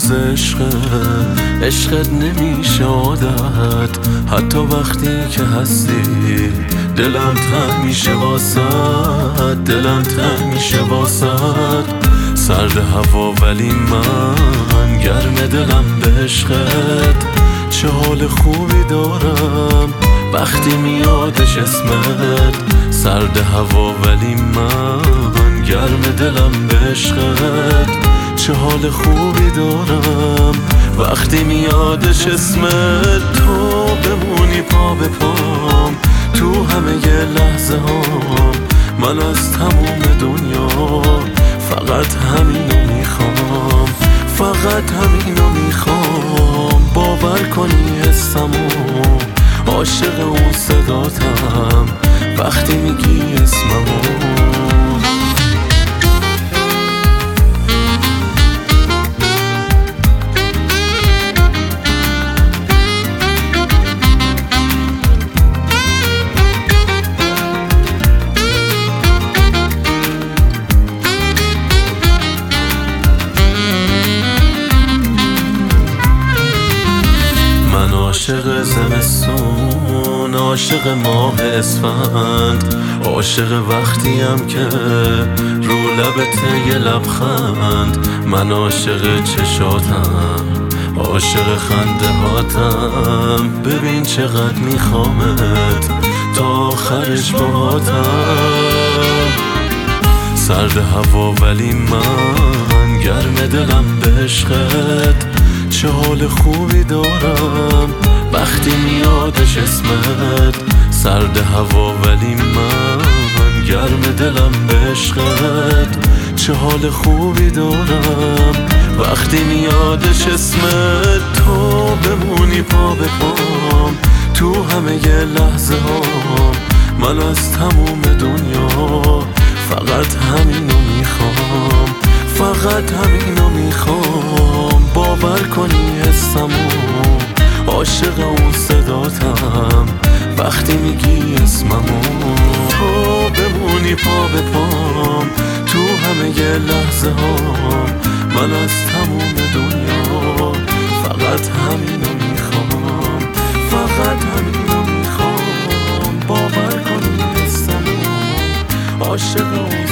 مثل عشقت نمیشه عادت، حتی وقتی که هستی دلم تنگ میشه واسد، دلم تنگ میشه واسد. سرد هوا ولی من گرم دلم به عشقت، چه حال خوبی دارم وقتی میادش اسمت. سرد هوا ولی من گرم دلم به عشقت، چه حال خوبی دارم وقتی میادش اسمت. تو بمونی پا به پام تو همه ی لحظه هام، من از تموم دنیا فقط همینو میخوام، فقط همینو میخوام. باور کنی حسمو عاشق اون صداتم وقتی میگی اسممو. عاشق زمستون، عاشق ماه اسفند، عاشق وقتیم که رو لبت یه لبخند. من عاشق چشاتم، عاشق خنده هاتم، ببین چقدر میخوامت تا آخرش باهاتم. سرد هوا ولی من گرم دلم به عشقت، چه حال خوبی دارم وقتی میادش اسمت. سرد هوا ولی من گرم دلم به عشقت، چه حال خوبی دارم وقتی میادش اسمت. تو بمونی پا به پام تو همه ی لحظه هام، من از تموم دنیا فقط همینو میخوام، فقط همینو میخوام. باور کنی حسمو عاشق اون صداتم وقتی میگی اسممو. تو بمونی پا به پام تو همه ی لحظه هام، من از تموم دنیا فقط همینو میخوام، فقط همینو میخوام. باور کنی حسمو عاشق اون